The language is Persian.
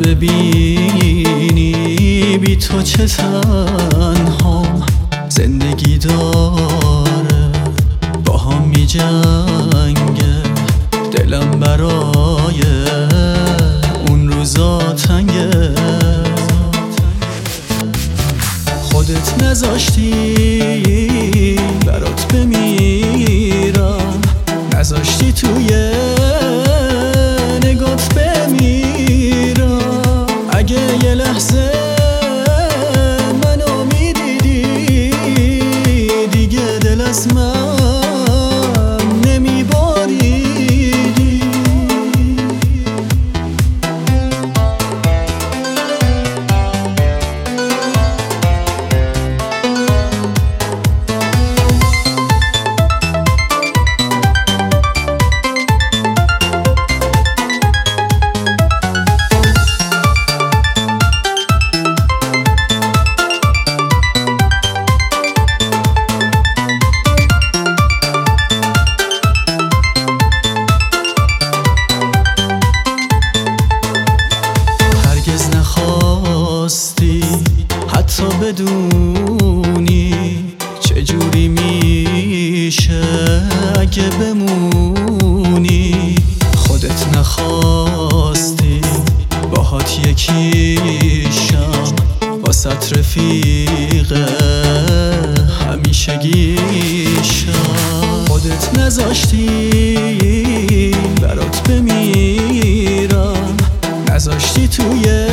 ببینی بی تو چه تنها زندگی داره با هم می جنگه دلم برای اون روزا تنگه خودت نذاشتی برات بمیرم نذاشتی توی نگات بمیرم اگه یه لحظه منو میدیدی دیگه دل از من نمیباریدی حتی بدونی چجوری میشه اگه بمونی خودت نخواستی باهات یکیشم واسه رفیق همیشگیشم خودت نذاشتی برات بمیرم نذاشتی توی